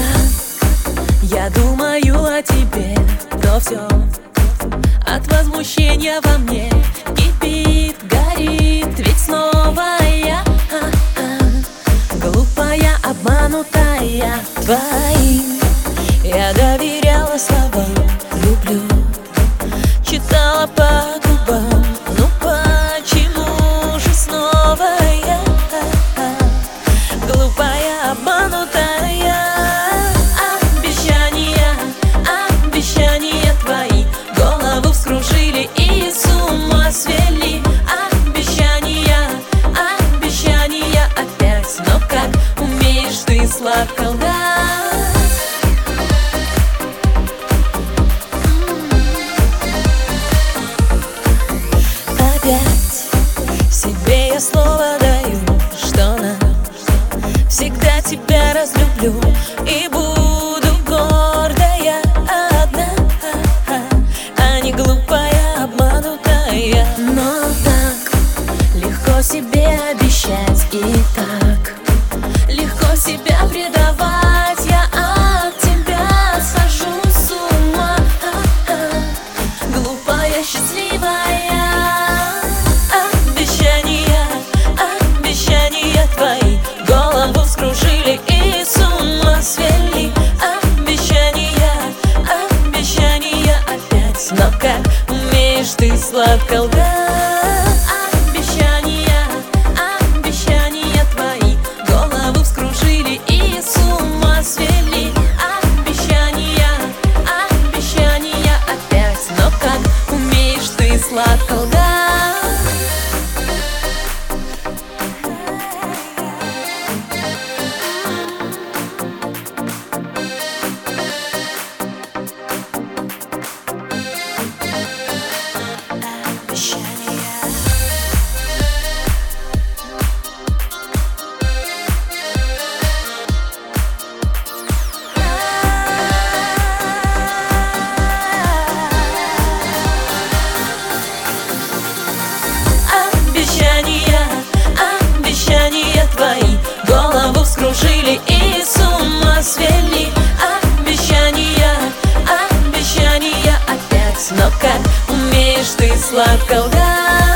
Я думаю о тебе, но все от возмущения во мне кипит, горит. Ведь снова я глупая, обманутая твоим. Я доверяла словам «люблю», читала по губам. Ну почему же снова я глупая, обманутая? Обещания твои голову вскружили и с ума свели. Обещания опять, но как умеешь ты сладко лгать. Себе я слово даю, что всегда тебя разлюблю и буду гордая одна, а не глупая, обманутая. Но так легко себе обещать и так легко себя предавать. Я от тебя схожу с ума, глупая, счастливая. Обещания твои голову вскружили и с ума свели. Обещания опять, но как умеешь ты сладко лгать. Обещания твои голову вскружили и с ума свели. Обещания опять, но как умеешь ты сладко лгать. Обещания твои голову вскружили и с ума свели. Обещания опять, но как умеешь ты сладко лгать.